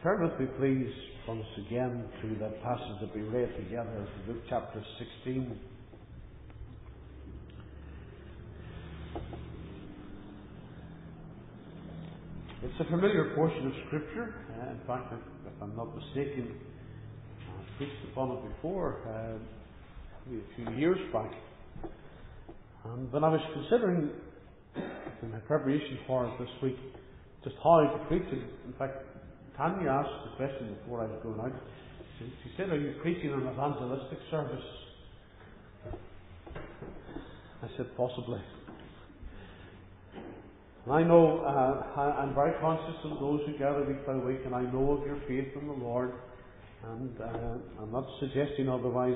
Turn with me, please, once again to that passage that we read together, Luke chapter 16. It's a familiar portion of Scripture. In fact, if I'm not mistaken, I preached upon it before, a few years back. And when I was considering, in my preparation for it this week, just how to preach it, in fact, Tanya asked the question before I was going out. She said, "Are you preaching an evangelistic service?" I said, "Possibly." And I know, I'm very conscious of those who gather week by week, and I know of your faith in the Lord, and I'm not suggesting otherwise,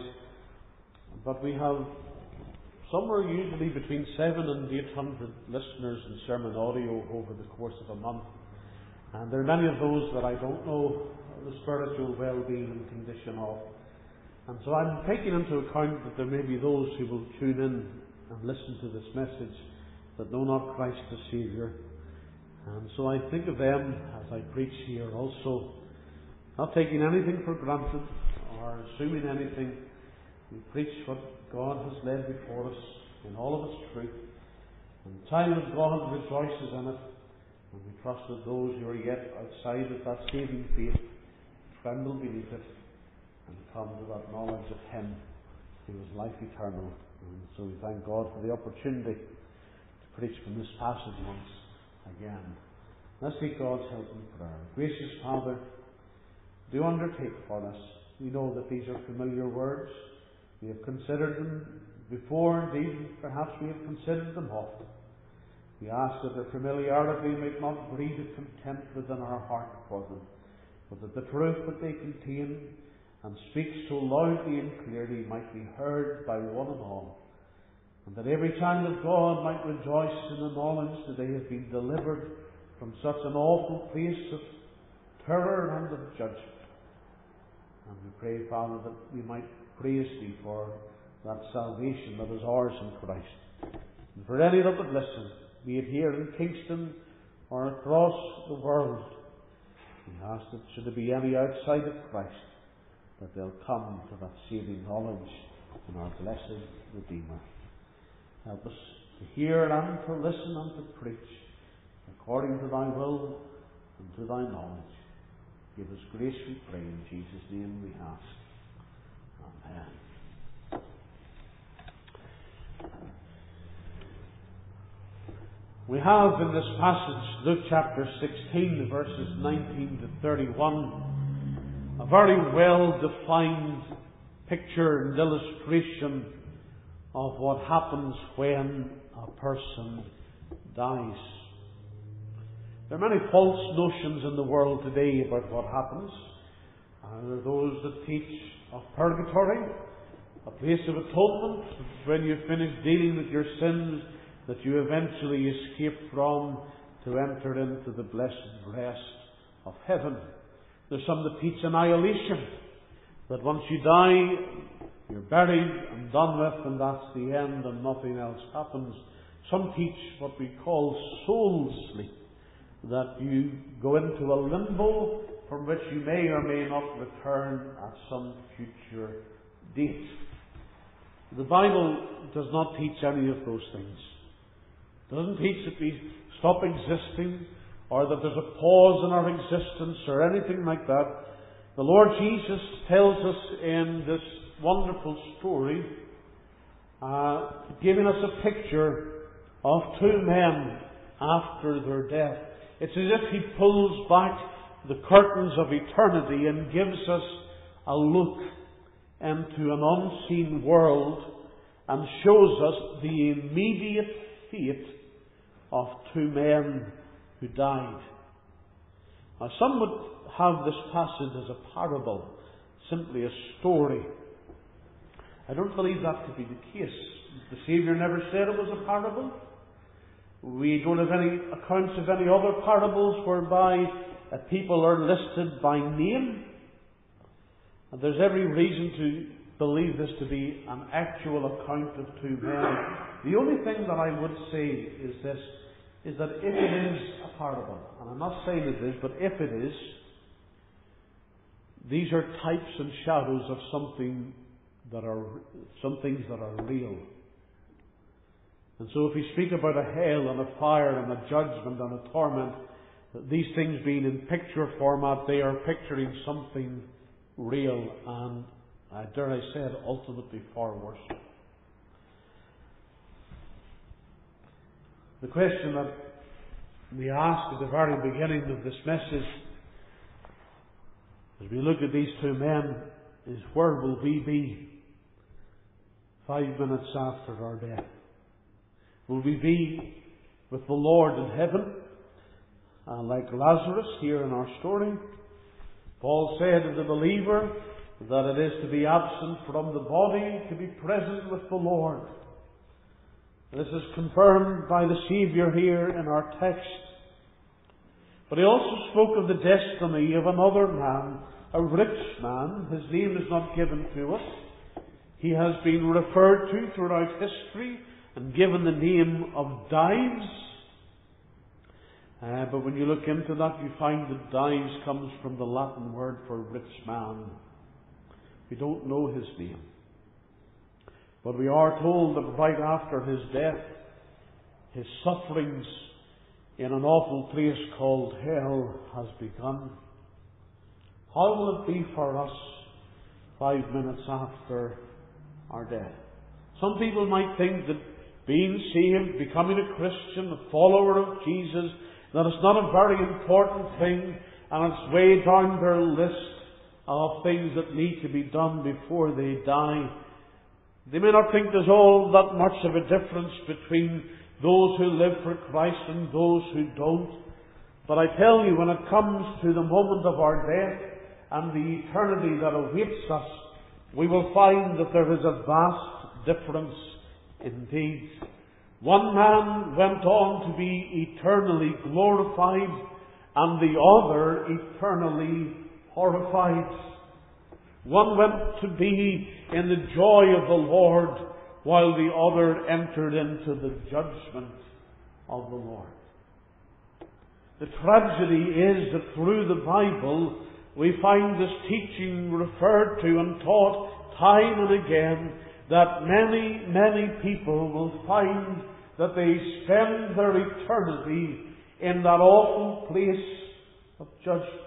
but we have somewhere usually between 700 and 800 listeners in sermon audio over the course of a month. And there are many of those that I don't know the spiritual well-being and condition of. And so I'm taking into account that there may be those who will tune in and listen to this message that know not Christ as Saviour. And so I think of them as I preach here also, not taking anything for granted or assuming anything. We preach what God has laid before us in all of its truth. And the child of God rejoices in it. And we trust that those who are yet outside of that saving faith tremble beneath it and come to that knowledge of Him who is life eternal. And so we thank God for the opportunity to preach from this passage once again. Let's seek God's help in prayer. Gracious Father, do undertake for us. We know that these are familiar words. We have considered them before, indeed, perhaps we have considered them often. We ask that their familiarity may not breed a contempt within our heart for them, but that the truth that they contain and speak so loudly and clearly might be heard by one and all, and that every child of God might rejoice in the knowledge that they have been delivered from such an awful place of terror and of judgment. And we pray, Father, that we might praise Thee for that salvation that is ours in Christ. And for any that would listen, be it here in Kingston or across the world, we ask that should there be any outside of Christ, that they'll come to that saving knowledge in our blessed Redeemer. Help us to hear and to listen and to preach according to Thy will and to Thy knowledge. Give us grace, we pray, in Jesus' name we ask. Amen. We have in this passage, Luke chapter 16, verses 19 to 31, a very well-defined picture and illustration of what happens when a person dies. There are many false notions in the world today about what happens. There are those that teach of purgatory, a place of atonement, when you finish dealing with your sins, that you eventually escape from to enter into the blessed rest of heaven. There's some that teach annihilation, that once you die, you're buried and done with, and that's the end and nothing else happens. Some teach what we call soul sleep, that you go into a limbo from which you may or may not return at some future date. The Bible does not teach any of those things. It doesn't teach that we stop existing, or that there's a pause in our existence, or anything like that. The Lord Jesus tells us in this wonderful story, giving us a picture of two men after their death. It's as if He pulls back the curtains of eternity and gives us a look into an unseen world and shows us the immediate fate of two men who died. Now, some would have this passage as a parable, simply a story. I don't believe that to be the case. The Saviour never said it was a parable. We don't have any accounts of any other parables whereby people are listed by name. And there's every reason to believe this to be an actual account of two men. The only thing that I would say is this, is that if it is a parable, and I'm not saying it is, but if it is, these are types and shadows of some things that are real. And so if we speak about a hell and a fire and a judgment and a torment, these things being in picture format, they are picturing something real and, dare I say it, ultimately far worse. The question that we ask at the very beginning of this message, as we look at these two men, is where will we be 5 minutes after our death? Will we be with the Lord in heaven? Like Lazarus here in our story, Paul said of the believer that it is to be absent from the body, to be present with the Lord. This is confirmed by the Saviour here in our text. But he also spoke of the destiny of another man, a rich man. His name is not given to us. He has been referred to throughout history and given the name of Dives. But when you look into that, you find that Dives comes from the Latin word for rich man. We don't know his name. But we are told that right after his death, his sufferings in an awful place called hell has begun. How will it be for us 5 minutes after our death? Some people might think that being saved, becoming a Christian, a follower of Jesus, that it's not a very important thing and it's way down their list of things that need to be done before they die. They may not think there's all that much of a difference between those who live for Christ and those who don't. But I tell you, when it comes to the moment of our death and the eternity that awaits us, we will find that there is a vast difference indeed. One man went on to be eternally glorified and the other eternally horrified. One went to be in the joy of the Lord while the other entered into the judgment of the Lord. The tragedy is that through the Bible we find this teaching referred to and taught time and again, that many, many people will find that they spend their eternity in that awful place of judgment.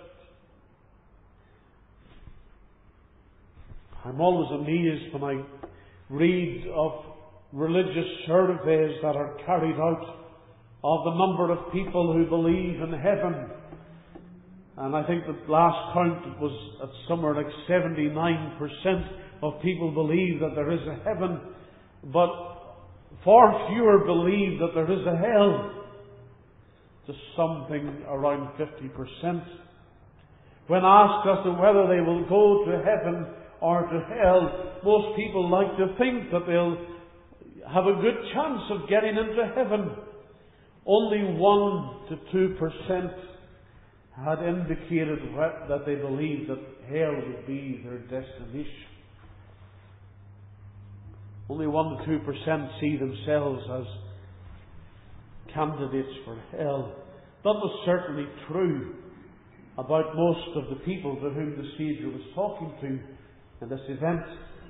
I'm always amazed when I read of religious surveys that are carried out of the number of people who believe in heaven. And I think that last count it was at somewhere like 79% of people believe that there is a heaven, but far fewer believe that there is a hell. Just something around 50%. When asked as to whether they will go to heaven or to hell, most people like to think that they'll have a good chance of getting into heaven. Only 1 to 2% had indicated that they believed that hell would be their destination. Only 1 to 2% see themselves as candidates for hell. That was certainly true about most of the people to whom the Saviour was talking to in this event.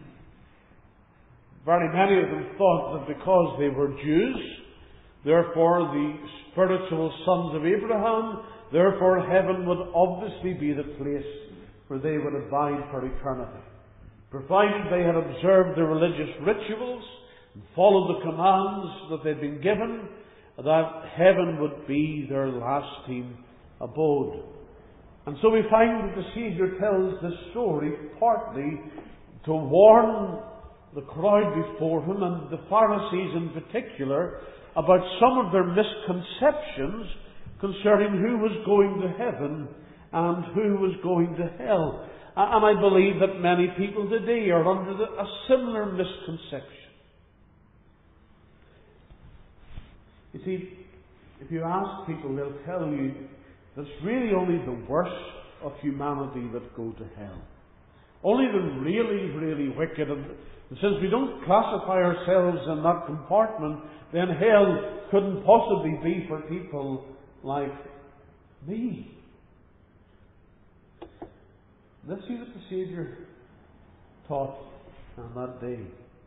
Very many of them thought that because they were Jews, therefore the spiritual sons of Abraham, therefore heaven would obviously be the place where they would abide for eternity, provided they had observed the religious rituals and followed the commands that they'd been given, that heaven would be their lasting abode. And so we find that the Saviour tells this story partly to warn the crowd before him, and the Pharisees in particular, about some of their misconceptions concerning who was going to heaven and who was going to hell. And I believe that many people today are under a similar misconception. You see, if you ask people, they'll tell you that it's really only the worst of humanity that go to hell. Only the really, really wicked. And since we don't classify ourselves in that compartment, then hell couldn't possibly be for people like me. Let's see what the Saviour taught on that day.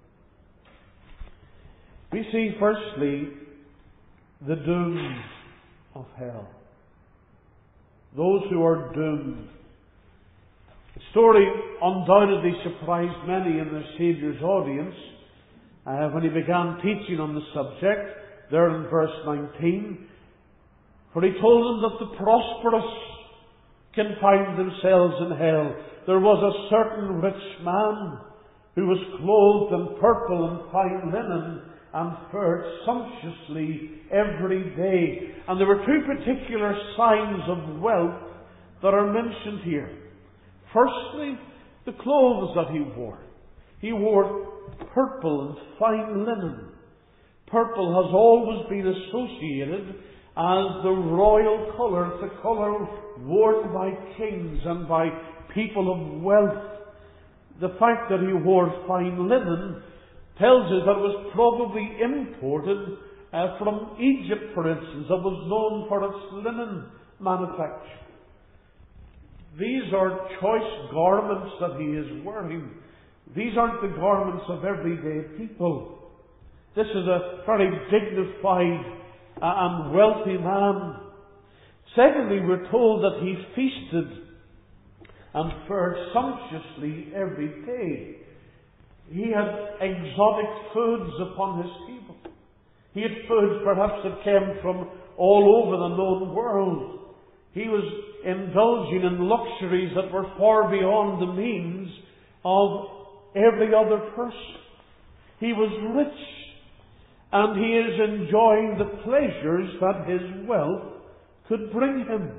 We see, firstly, the doomed of hell. Those who are doomed. The story undoubtedly surprised many in the Saviour's audience when he began teaching on the subject, there in verse 19. For he told them that the prosperous can find themselves in hell. There was a certain rich man who was clothed in purple and fine linen and fared sumptuously every day. And there were two particular signs of wealth that are mentioned here. Firstly, the clothes that he wore. He wore purple and fine linen. Purple has always been associated as the royal colour, the colour worn by kings and by people of wealth. The fact that he wore fine linen tells us that it was probably imported from Egypt, for instance, that was known for its linen manufacture. These are choice garments that he is wearing. These aren't the garments of everyday people. This is a very dignified and wealthy man. Secondly, we're told that he feasted and fared sumptuously every day. He had exotic foods upon his table. He had foods perhaps that came from all over the known world. He was indulging in luxuries that were far beyond the means of every other person. He was rich, and he is enjoying the pleasures that his wealth could bring him.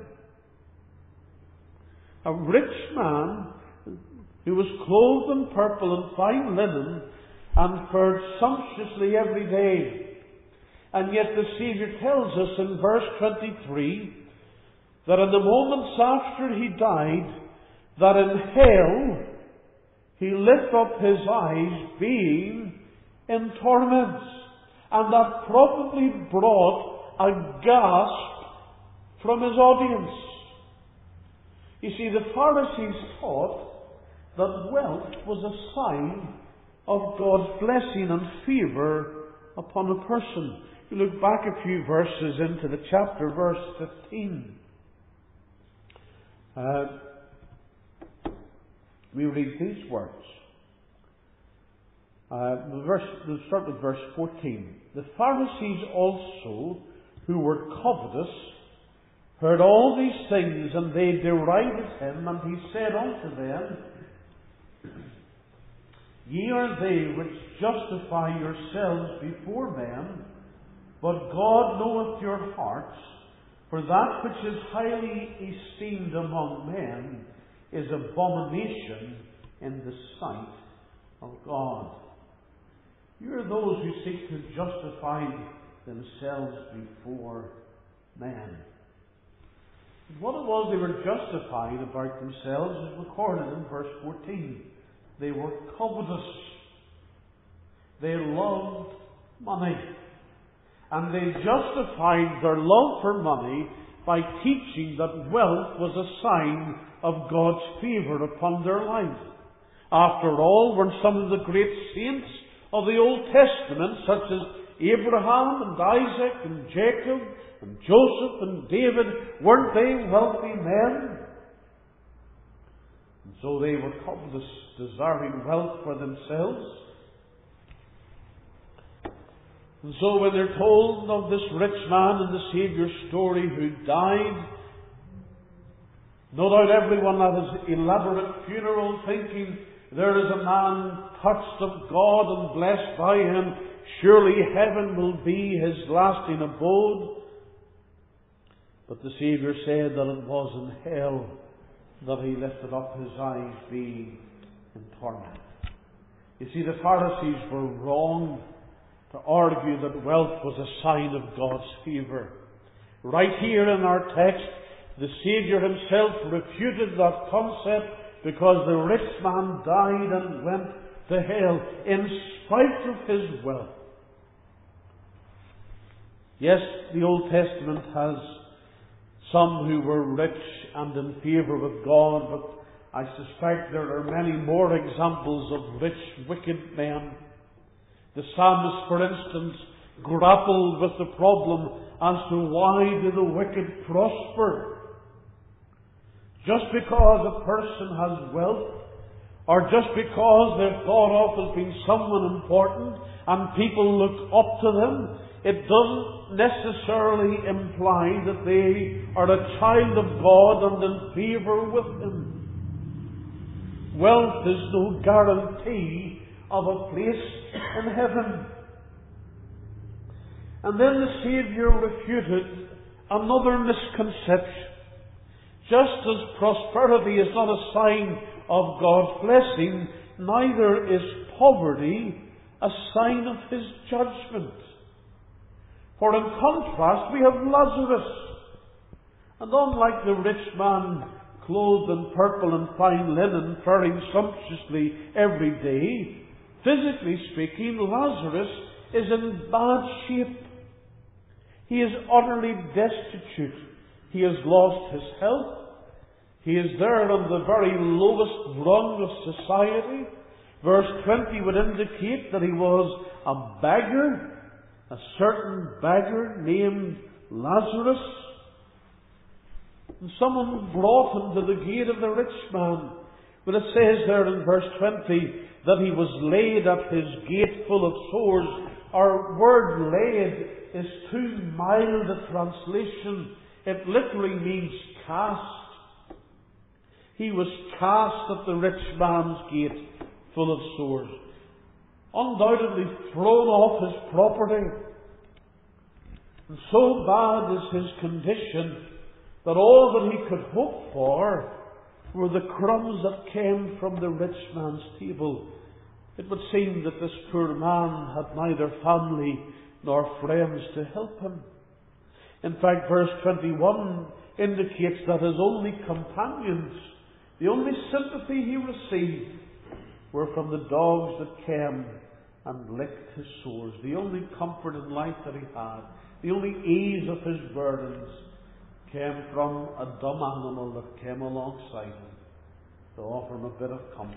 A rich man who was clothed in purple and fine linen and fared sumptuously every day. And yet the Saviour tells us in verse 23 that in the moments after he died, that in hell he lifted up his eyes being in torments. And that probably brought a gasp from his audience. You see, the Pharisees thought that wealth was a sign of God's blessing and favour upon a person. You look back a few verses into the chapter, verse 15. We read these words. We'll start with verse 14. The Pharisees also, who were covetous, heard all these things, and they derided him, and he said unto them, Ye are they which justify yourselves before men, but God knoweth your hearts, for that which is highly esteemed among men is abomination in the sight of God. You are those who seek to justify themselves before men. What it was they were justifying about themselves is recorded in verse 14. They were covetous. They loved money. And they justified their love for money by teaching that wealth was a sign of God's favour upon their lives. After all, weren't some of the great saints of the Old Testament, such as Abraham and Isaac and Jacob and Joseph and David, weren't they wealthy men? And so they were covetous, desiring wealth for themselves. And so when they're told of this rich man in the Saviour's story who died, no doubt everyone at his elaborate funeral thinking, there is a man touched of God and blessed by him, surely heaven will be his lasting abode. But the Saviour said that it was in hell that he lifted up his eyes, being in torment. You see, the Pharisees were wrong to argue that wealth was a sign of God's favour. Right here in our text, the Saviour himself refuted that concept, because the rich man died and went to hell in spite of his wealth. Yes, the Old Testament has some who were rich and in favour with God, but I suspect there are many more examples of rich, wicked men. The psalmist, for instance, grappled with the problem as to why do the wicked prosper. Just because a person has wealth, or just because they're thought of as being someone important and people look up to them, it doesn't necessarily imply that they are a child of God and in favour with Him. Wealth is no guarantee of a place in heaven. And then the Saviour refuted another misconception. Just as prosperity is not a sign of God's blessing, neither is poverty a sign of His judgment. For in contrast, we have Lazarus. And unlike the rich man clothed in purple and fine linen, faring sumptuously every day, physically speaking, Lazarus is in bad shape. He is utterly destitute. He has lost his health. He is there on the very lowest rung of society. Verse 20 would indicate that he was a beggar, a certain beggar named Lazarus. And someone brought him to the gate of the rich man. But it says there in verse 20 that he was laid at his gate full of sores. Our word laid is too mild a translation. It literally means cast. He was cast at the rich man's gate full of sores. Undoubtedly thrown off his property. And so bad is his condition that all that he could hope for were the crumbs that came from the rich man's table. It would seem that this poor man had neither family nor friends to help him. In fact, verse 21 indicates that his only companions, the only sympathy he received, were from the dogs that came and licked his sores. The only comfort in life that he had, the only ease of his burdens, came from a dumb animal that came alongside him to offer him a bit of comfort.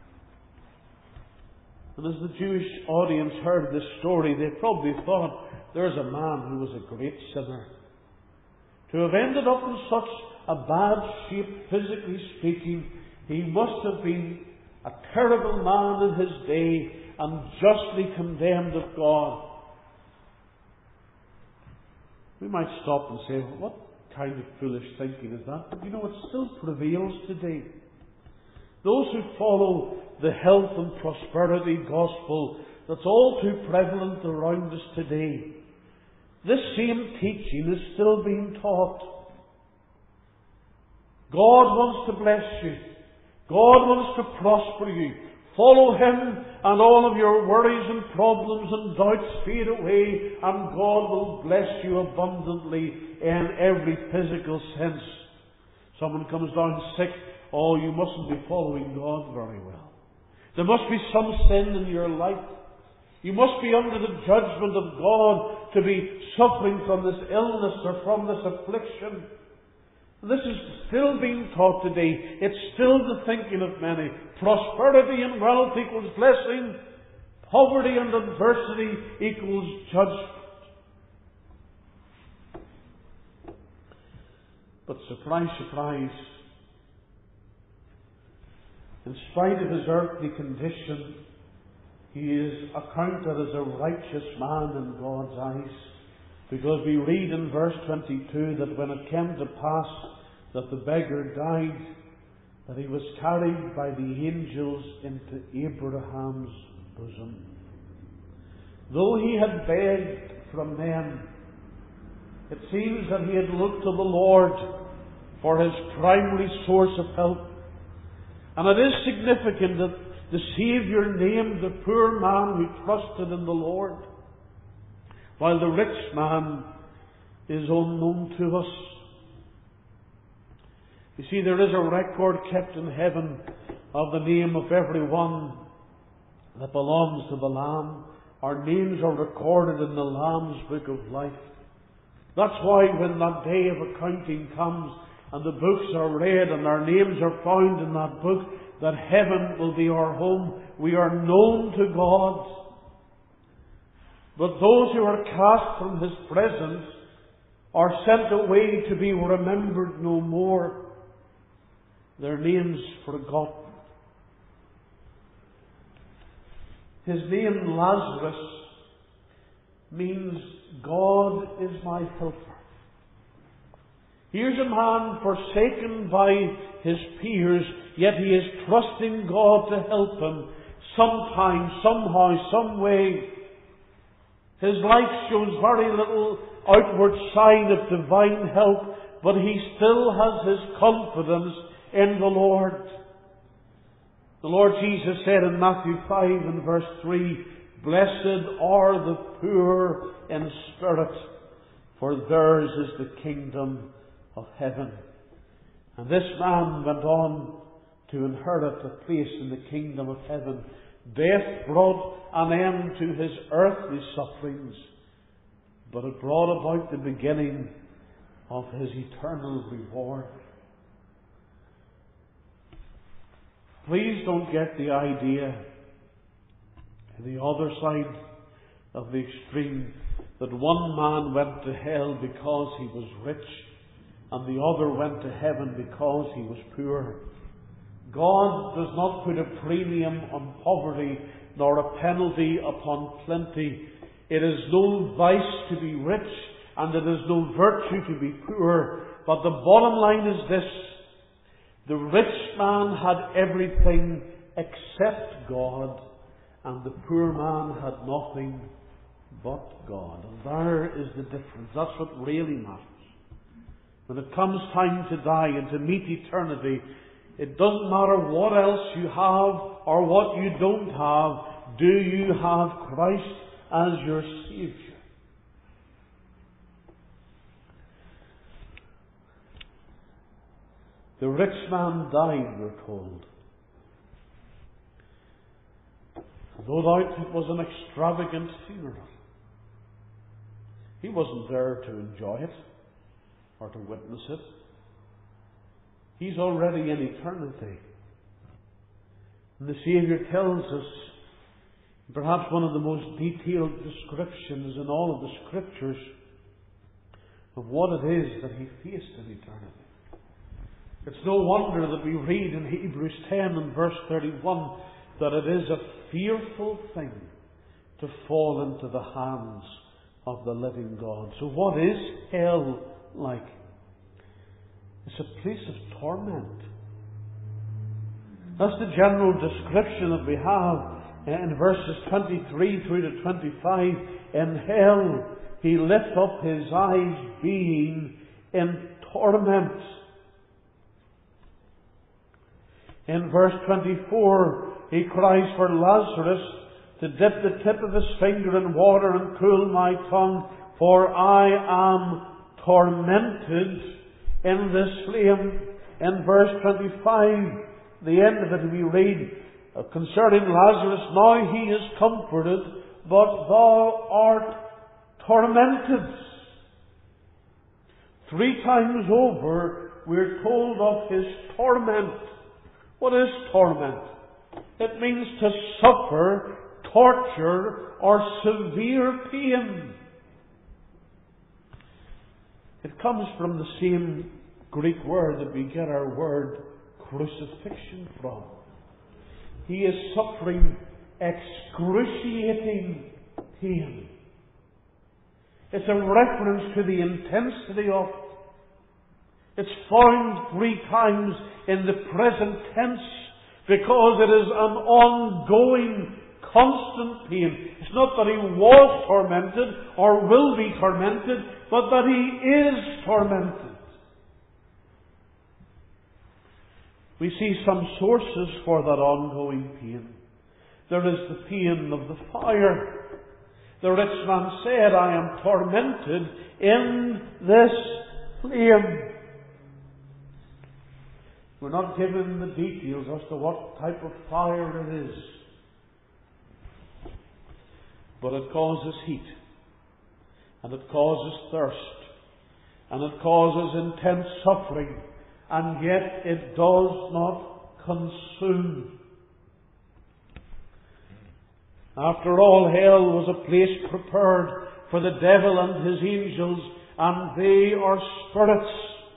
And as the Jewish audience heard this story, they probably thought, there's a man who was a great sinner. To have ended up in such a bad shape, physically speaking, he must have been a terrible man in his day and justly condemned of God. We might stop and say, what kind of foolish thinking is that? But you know, it still prevails today. Those who follow the health and prosperity gospel that's all too prevalent around us today, this same teaching is still being taught. God wants to bless you. God wants to prosper you. Follow Him and all of your worries and problems and doubts fade away, and God will bless you abundantly in every physical sense. Someone comes down sick, oh, you mustn't be following God very well. There must be some sin in your life. You must be under the judgment of God to be suffering from this illness or from this affliction. This is still being taught today. It's still the thinking of many. Prosperity and wealth equals blessing. Poverty and adversity equals judgment. But surprise, surprise, in spite of his earthly condition, he is accounted as a righteous man in God's eyes. Because we read in verse 22 that when it came to pass that the beggar died, that he was carried by the angels into Abraham's bosom. Though he had begged from men, it seems that he had looked to the Lord for his primary source of help. And it is significant that the Saviour named the poor man who trusted in the Lord, while the rich man is unknown to us. You see, there is a record kept in heaven of the name of every one that belongs to the Lamb. Our names are recorded in the Lamb's book of life. That's why when that day of accounting comes, and the books are read and our names are found in that book, that heaven will be our home. We are known to God. But those who are cast from His presence are sent away to be remembered no more, their names forgotten. His name, Lazarus, means God is my helper. Here's a man forsaken by his peers, yet he is trusting God to help him sometime, somehow, some way. His life shows very little outward sign of divine help, but he still has his confidence in the Lord. The Lord Jesus said in Matthew 5 and verse 3, "Blessed are the poor in spirit, for theirs is the kingdom of heaven." And this man went on to inherit a place in the kingdom of heaven. Death brought an end to his earthly sufferings, but it brought about the beginning of his eternal reward. Please don't get the idea, on the other side of the extreme, that one man went to hell because he was rich and the other went to heaven because he was poor. God does not put a premium on poverty nor a penalty upon plenty. It is no vice to be rich and it is no virtue to be poor. But the bottom line is this: the rich man had everything except God, and the poor man had nothing but God. And there is the difference. That's what really matters. When it comes time to die and to meet eternity, it doesn't matter what else you have or what you don't have. Do you have Christ as your Saviour? The rich man died, we're told. No doubt it was an extravagant funeral. He wasn't there to enjoy it or to witness it. He's already in eternity. And the Saviour tells us, perhaps one of the most detailed descriptions in all of the Scriptures, of what it is that He faced in eternity. It's no wonder that we read in Hebrews 10 and verse 31 that it is a fearful thing to fall into the hands of the living God. So what is hell like? It's a place of torment. That's the general description that we have in verses 23 through to 25. In hell he lifts up his eyes, being in torment. In verse 24 he cries for Lazarus to dip the tip of his finger in water and cool my tongue, for I am tormented in this flame. In verse 25, the end of it, we read concerning Lazarus, now he is comforted, but thou art tormented. 3 times over, we're told of his torment. What is torment? It means to suffer, torture, or severe pain. It comes from the same Greek word that we get our word crucifixion from. He is suffering excruciating pain. It's a reference to the intensity of it. It's found 3 times in the present tense because it is an ongoing, constant pain. It's not that he was tormented or will be tormented, but that he is tormented. We see some sources for that ongoing pain. There is the pain of the fire. The rich man said, I am tormented in this flame. We're not given the details as to what type of fire it is. But it causes heat. And it causes thirst. And it causes intense suffering. and yet it does not consume. After all, hell was a place prepared for the devil and his angels, and they are spirits.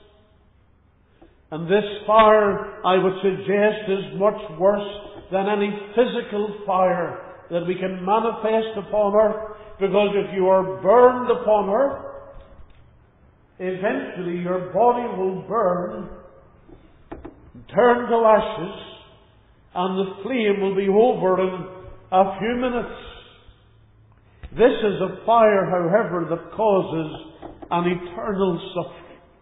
And this fire, I would suggest, is much worse than any physical fire that we can manifest upon earth, because if you are burned upon earth, eventually your body will burn, turn to ashes, and the flame will be over in a few minutes. This is a fire, however, that causes an eternal suffering.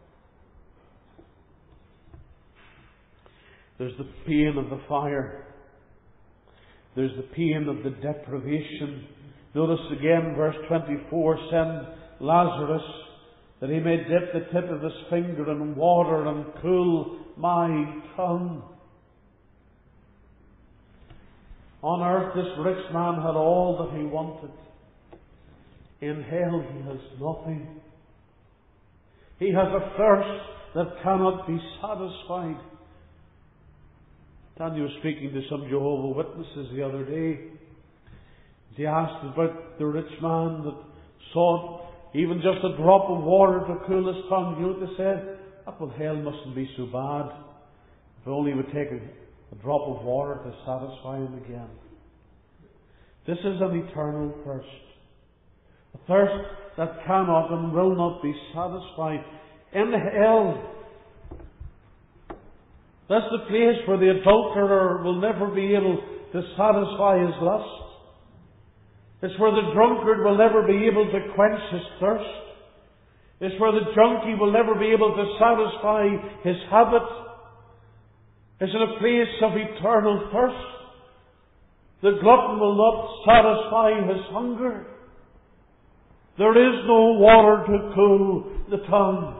There's the pain of the fire. There's the pain of the deprivation. Notice again, verse 24, send Lazarus, that he may dip the tip of his finger in water and cool my tongue. On earth, this rich man had all that he wanted. In hell, he has nothing. He has a thirst that cannot be satisfied. Tanya was speaking to some Jehovah's Witnesses the other day. She asked about the rich man that sought even just a drop of water to cool his tongue. You know what they said? Oh, well, hell mustn't be so bad. If only he would take a drop of water to satisfy him again. This is an eternal thirst. A thirst that cannot and will not be satisfied. In hell, that's the place where the adulterer will never be able to satisfy his lust. It's where the drunkard will never be able to quench his thirst. It's where the junkie will never be able to satisfy his habit. It's in a place of eternal thirst. The glutton will not satisfy his hunger. There is no water to cool the tongue.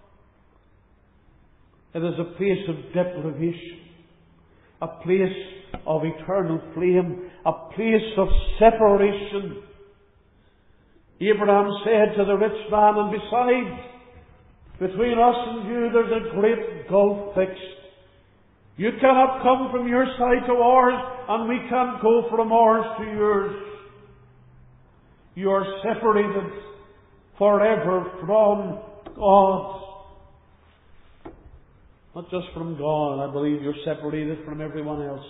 It is a place of deprivation, a place of eternal flame, a place of separation. Abraham said to the rich man, and besides, between us and you there's a great gulf fixed. You cannot come from your side to ours, and we can't go from ours to yours. You are separated forever from God. Not just from God, I believe you're separated from everyone else.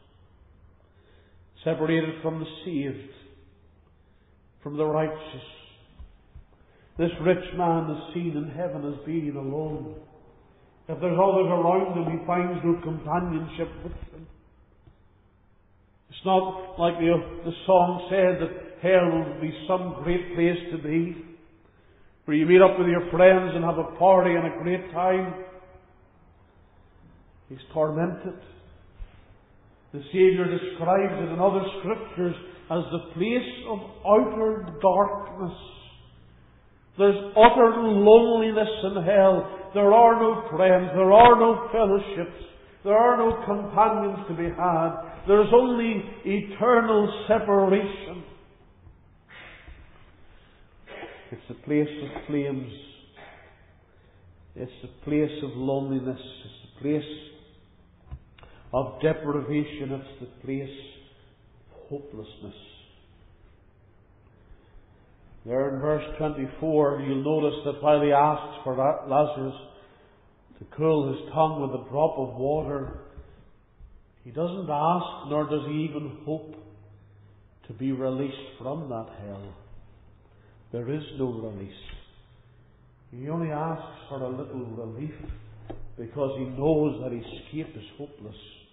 Separated from the saved, from the righteous. This rich man is seen in heaven as being alone. If there's others around him, he finds no companionship with them. It's not like the song said that hell will be some great place to be, where you meet up with your friends and have a party and a great time. He's tormented. The Saviour describes it in other scriptures as the place of outer darkness. There's utter loneliness in hell. There are no friends. There are no fellowships. There are no companions to be had. There's only eternal separation. It's a place of flames. It's a place of loneliness. It's a place of deprivation. It's the place of hopelessness. There in verse 24, you'll notice that while he asks for Lazarus to cool his tongue with a drop of water, he doesn't ask, nor does he even hope to be released from that hell. There is no release. He only asks for a little relief because he knows that escape is hopeless.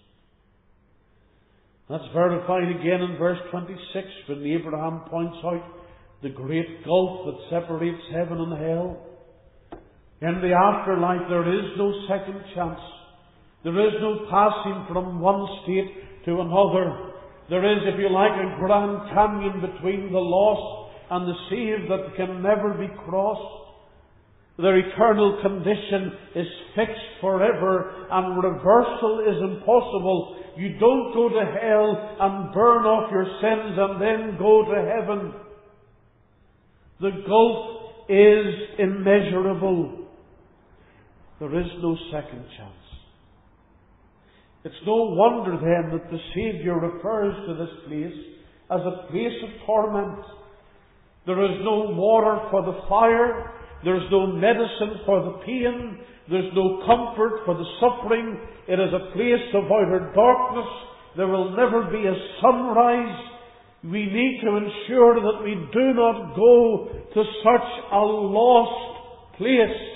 That's verified again in verse 26 when Abraham points out the great gulf that separates heaven and hell. In the afterlife there is no second chance. There is no passing from one state to another. There is, if you like, a grand canyon between the lost and the saved that can never be crossed. Their eternal condition is fixed forever, and reversal is impossible. You don't go to hell and burn off your sins and then go to heaven. The gulf is immeasurable. There is no second chance. It's no wonder then that the Saviour refers to this place as a place of torment. There is no water for the fire. There is no medicine for the pain. There is no comfort for the suffering. It is a place of outer darkness. There will never be a sunrise. We need to ensure that we do not go to such a lost place.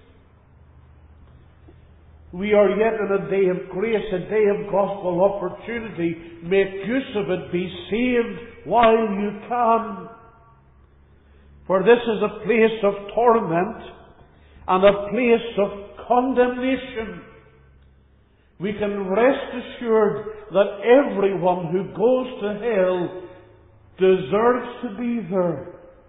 We are yet in a day of grace, a day of gospel opportunity. Make use of it. Be saved while you can. For this is a place of torment and a place of condemnation. We can rest assured that everyone who goes to hell deserves to be there.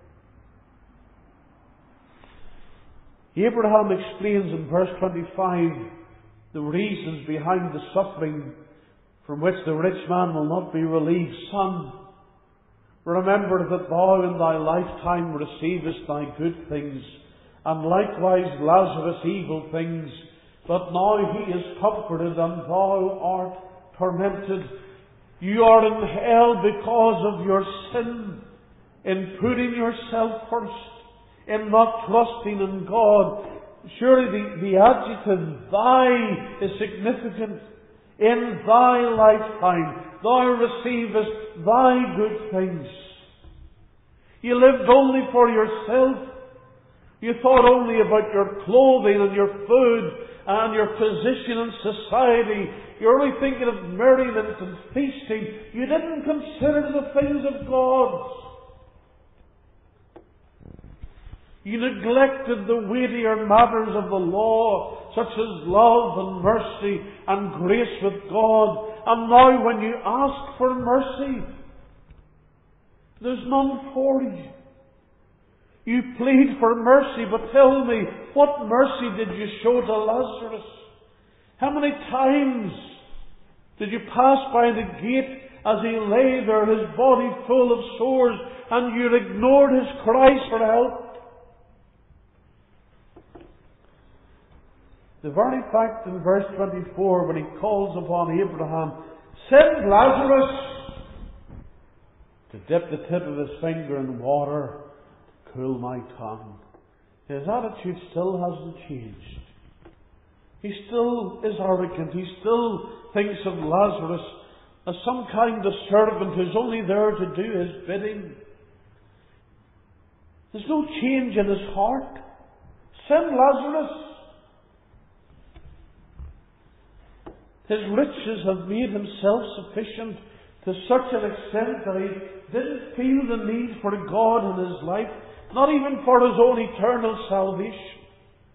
Abraham explains in verse 25 the reasons behind the suffering from which the rich man will not be relieved. Son, remember that thou in thy lifetime receivest thy good things, and likewise Lazarus evil things, but now he is comforted and thou art tormented. You are in hell because of your sin, in putting yourself first, in not trusting in God. Surely the adjective thy is significant. In thy lifetime thou receivest thy good things. You lived only for yourself. You thought only about your clothing and your food and your position in society. You're only thinking of merriment and feasting. You didn't consider the things of God. You neglected the weightier matters of the law, such as love and mercy and grace with God. And now when you ask for mercy, there's none for you. You plead for mercy, but tell me, what mercy did you show to Lazarus? How many times did you pass by the gate as he lay there, his body full of sores, and you ignored his cries for help? The very fact in verse 24, when he calls upon Abraham, send Lazarus to dip the tip of his finger in water to cool my tongue, his attitude still hasn't changed. He still is arrogant. He still thinks of Lazarus as some kind of servant who's only there to do his bidding. There's no change in his heart. Send Lazarus. His riches have made him self-sufficient to such an extent that he didn't feel the need for God in his life, not even for his own eternal salvation.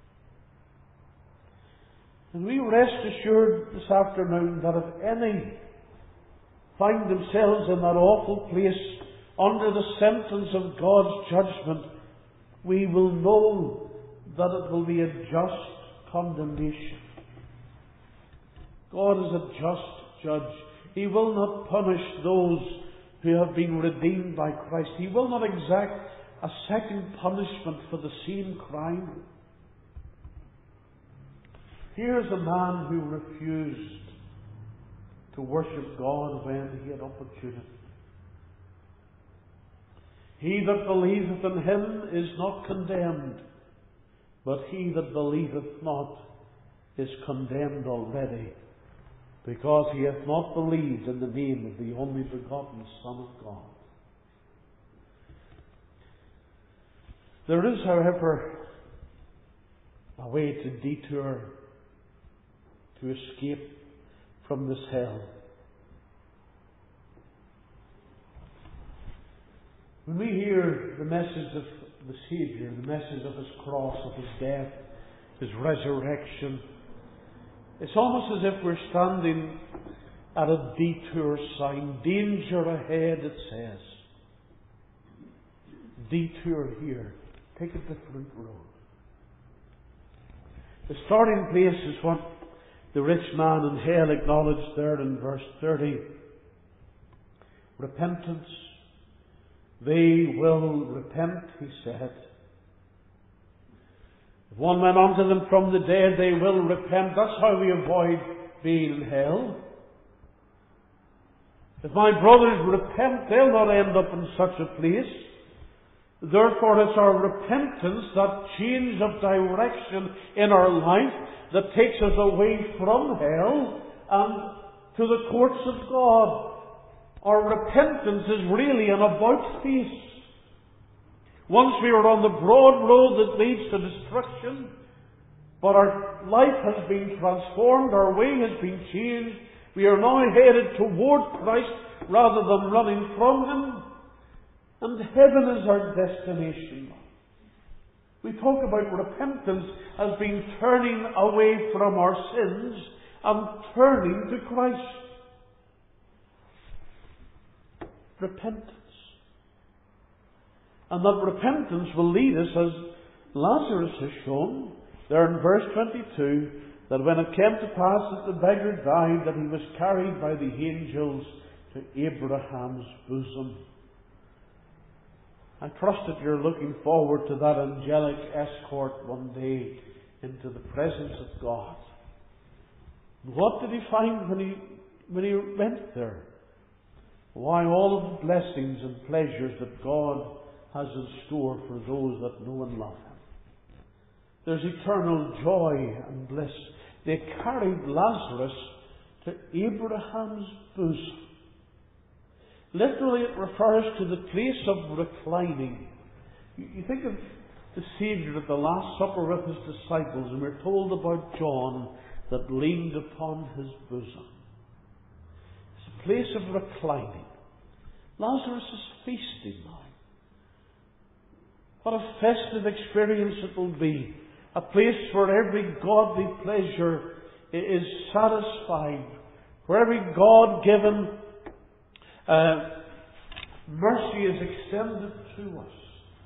And we rest assured this afternoon that if any find themselves in that awful place under the sentence of God's judgment, we will know that it will be a just condemnation. God is a just judge. He will not punish those who have been redeemed by Christ. He will not exact a second punishment for the same crime. Here's a man who refused to worship God when he had opportunity. He that believeth in him is not condemned, but he that believeth not is condemned already, because he hath not believed in the name of the only begotten Son of God. There is, however, a way to detour, to escape from this hell. When we hear the message of the Saviour, the message of His cross, of His death, His resurrection, it's almost as if we're standing at a detour sign. Danger ahead, it says. Detour here. Take a different road. The starting place is what the rich man in hell acknowledged there in verse 30. Repentance. They will repent, he said. If one went unto them from the dead, they will repent. That's how we avoid being in hell. If my brothers repent, they'll not end up in such a place. Therefore, it's our repentance, that change of direction in our life, that takes us away from hell and to the courts of God. Our repentance is really an about-face. Once we were on the broad road that leads to destruction, but our life has been transformed, our way has been changed. We are now headed toward Christ rather than running from Him. And heaven is our destination. We talk about repentance as being turning away from our sins and turning to Christ. Repentance. And that repentance will lead us, as Lazarus has shown, there in verse 22, that when it came to pass that the beggar died, that he was carried by the angels to Abraham's bosom. I trust that you're looking forward to that angelic escort one day into the presence of God. What did he find when he went there? Why, all of the blessings and pleasures that God has in store for those that know and love Him. There's eternal joy and bliss. They carried Lazarus to Abraham's bosom. Literally, it refers to the place of reclining. You think of the Saviour at the Last Supper with His disciples, and we're told about John that leaned upon His bosom. It's a place of reclining. Lazarus is feasting now. What a festive experience it will be. A place where every godly pleasure is satisfied. Where every God-given mercy is extended to us.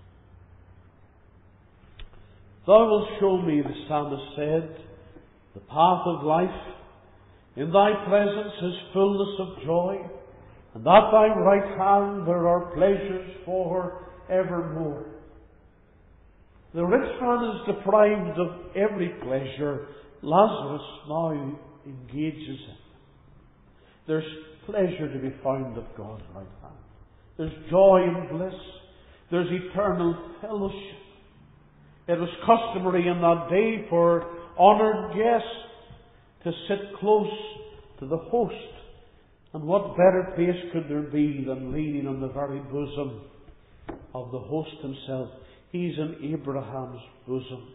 Thou wilt show me, the psalmist said, the path of life. In Thy presence is fullness of joy, and at Thy right hand there are pleasures for evermore. The rich man is deprived of every pleasure. Lazarus now engages in. There's pleasure to be found at God's right hand. There's joy and bliss. There's eternal fellowship. It was customary in that day for honoured guests to sit close to the host. And what better place could there be than leaning on the very bosom of the host himself? He's in Abraham's bosom.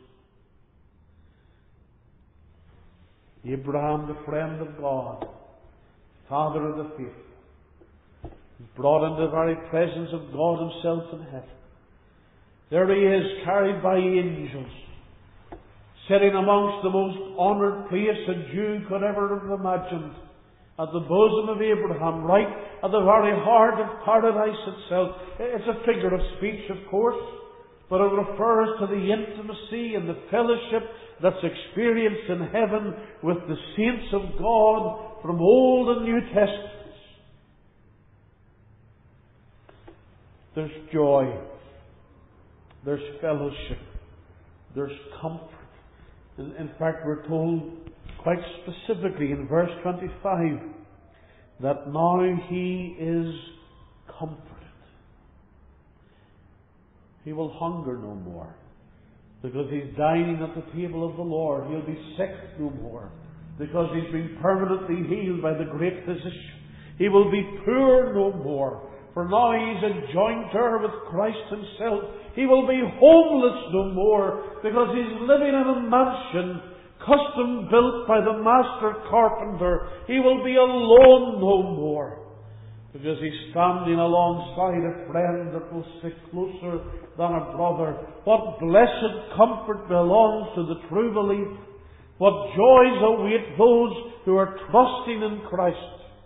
Abraham, the friend of God, father of the faith, brought into the very presence of God Himself in heaven. There he is, carried by angels, sitting amongst the most honoured place a Jew could ever have imagined, at the bosom of Abraham, right at the very heart of paradise itself. It's a figure of speech, of course, but it refers to the intimacy and the fellowship that's experienced in heaven with the saints of God from Old and New Testaments. There's joy. There's fellowship. There's comfort. In fact, we're told quite specifically in verse 25 that now he is comforted. He will hunger no more, because he's dining at the table of the Lord. He'll be sick no more, because he's been permanently healed by the great physician. He will be poor no more, for now he's a jointer with Christ Himself. He will be homeless no more, because he's living in a mansion custom built by the master carpenter. He will be alone no more, because he's standing alongside a friend that will stick closer than a brother. What blessed comfort belongs to the true believer. What joys await those who are trusting in Christ.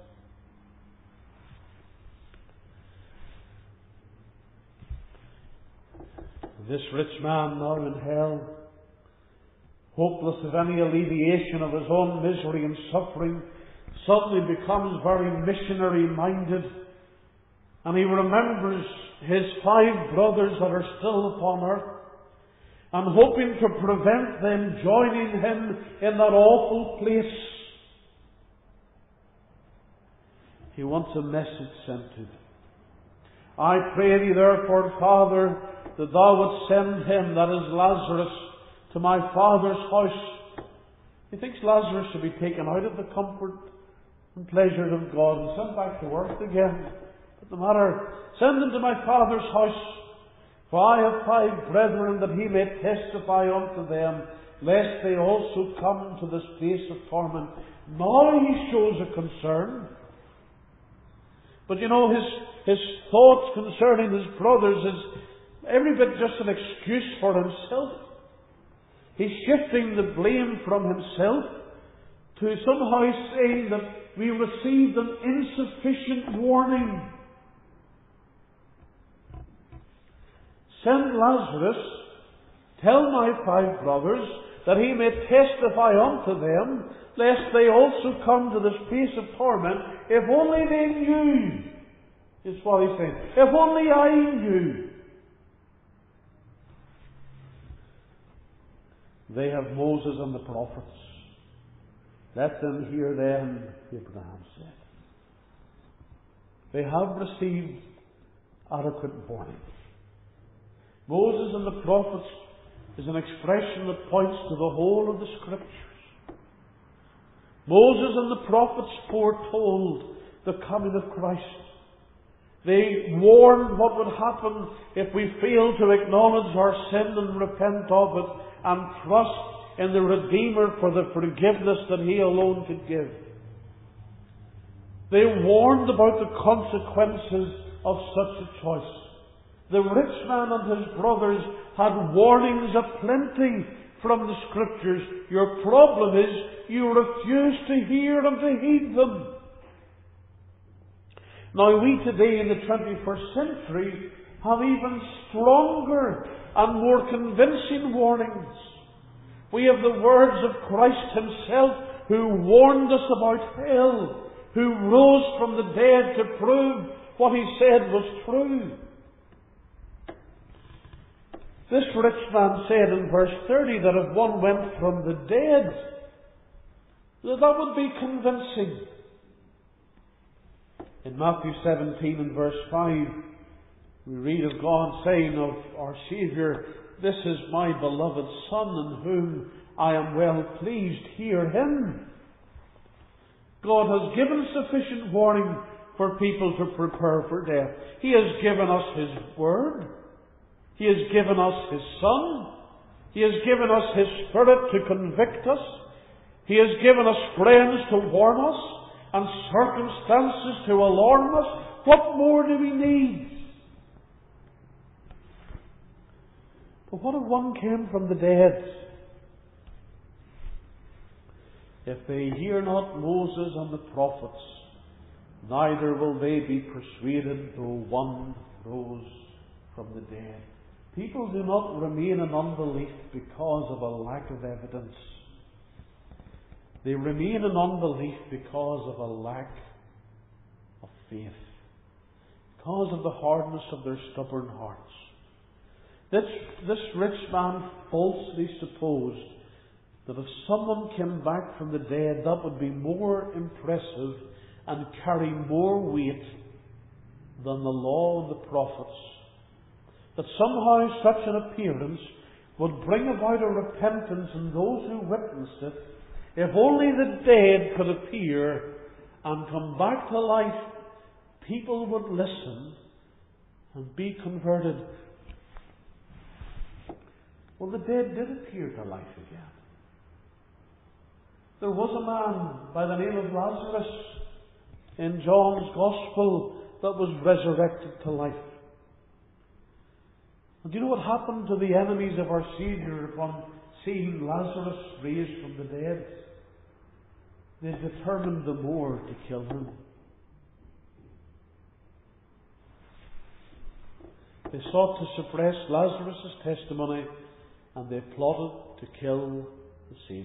This rich man now in hell, hopeless of any alleviation of his own misery and suffering, suddenly becomes very missionary-minded, and he remembers his 5 brothers that are still upon earth, and hoping to prevent them joining him in that awful place. He wants a message sent to them. I pray thee therefore, Father, that thou wouldst send him, that is Lazarus, to my father's house. He thinks Lazarus should be taken out of the comfort and pleasures of God and sent back to earth again. But no matter, send him to my father's house. For I have 5 brethren, that he may testify unto them, lest they also come to this place of torment. Now he shows a concern. But you know, his thoughts concerning his brothers is every bit just an excuse for himself. He's shifting the blame from himself to somehow saying that we received an insufficient warning. Send Lazarus, tell my 5 brothers, that he may testify unto them, lest they also come to this place of torment. If only they knew, is what he's saying. If only I knew. They have Moses and the prophets. Let them hear them, Abraham said. They have received adequate warning. Moses and the prophets is an expression that points to the whole of the Scriptures. Moses and the prophets foretold the coming of Christ. They warned what would happen if we fail to acknowledge our sin and repent of it and trust in the Redeemer for the forgiveness that He alone could give. They warned about the consequences of such a choice. The rich man and his brothers had warnings aplenty from the Scriptures. Your problem is you refuse to hear and to heed them. Now we today in the 21st century have even stronger and more convincing warnings. We have the words of Christ Himself, who warned us about hell, who rose from the dead to prove what He said was true. This rich man said in verse 30 that if one went from the dead, that would be convincing. In Matthew 17 and verse 5, we read of God saying of our Saviour, "This is my beloved Son, in whom I am well pleased. Hear Him." God has given sufficient warning for people to prepare for death. He has given us His Word. He has given us His Son. He has given us His Spirit to convict us. He has given us friends to warn us and circumstances to alarm us. What more do we need? But what if one came from the dead? If they hear not Moses and the prophets, neither will they be persuaded, though one rose from the dead. People do not remain in unbelief because of a lack of evidence. They remain in unbelief because of a lack of faith, because of the hardness of their stubborn hearts. This rich man falsely supposed that if someone came back from the dead, that would be more impressive and carry more weight than the law and the prophets. That somehow such an appearance would bring about a repentance in those who witnessed it. If only the dead could appear and come back to life, people would listen and be converted. Well, the dead did appear to life again. There was a man by the name of Lazarus in John's Gospel that was resurrected to life. And do you know what happened to the enemies of our Saviour upon seeing Lazarus raised from the dead? They determined the more to kill him. They sought to suppress Lazarus' testimony, and they plotted to kill the Saviour.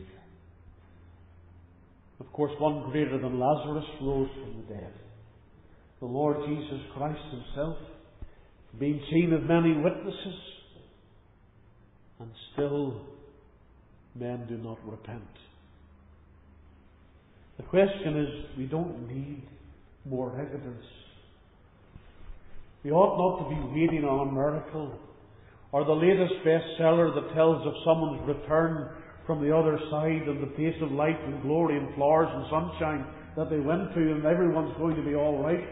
Of course, one greater than Lazarus rose from the dead. The Lord Jesus Christ Himself, being seen of many witnesses, And still men do not repent. The question is, we don't need more evidence. We ought not to be waiting on a miracle or the latest bestseller that tells of someone's return from the other side and the place of light and glory and flowers and sunshine that they went to, and everyone's going to be all right.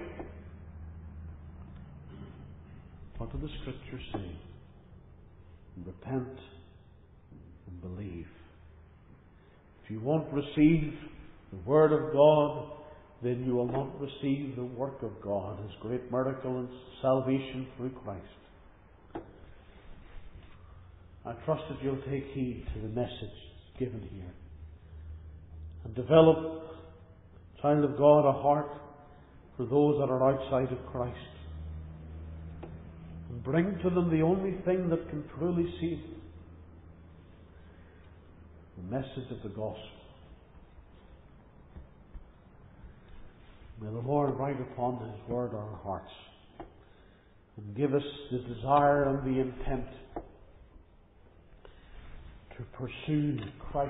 What do the Scriptures say? Repent and believe. If you won't receive the Word of God, then you will not receive the work of God, His great miracle and salvation through Christ. I trust that you'll take heed to the message given here and develop, child of God, a heart for those that are outside of Christ, and bring to them the only thing that can truly save them: the message of the gospel. May the Lord write upon His Word our hearts and give us the desire and the intent to pursue Christ,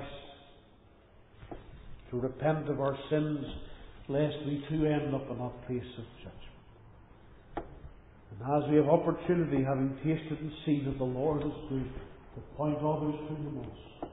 to repent of our sins, lest we too end up in that place of judgment. And as we have opportunity, having tasted and seen that the Lord is good, to point others to Him also.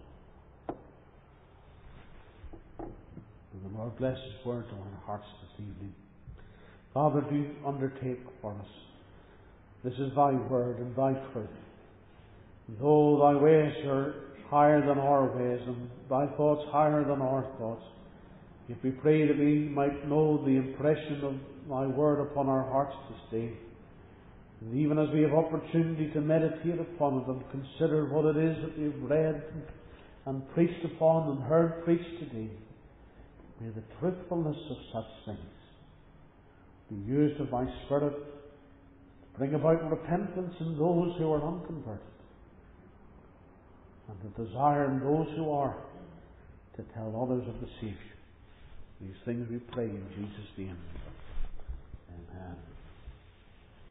And the Lord bless His Word on our hearts this evening. Father, do undertake for us. This is Thy Word and Thy truth. Though Thy ways are higher than our ways, and Thy thoughts higher than our thoughts, yet we pray that we might know the impression of Thy Word upon our hearts this day. And even as we have opportunity to meditate upon it and consider what it is that we have read and preached upon and heard preached today, may the truthfulness of such things be used of Thy Spirit to bring about repentance in those who are unconverted, and the desire in those who are to tell others of the Saviour. These things we pray in Jesus' name. Amen.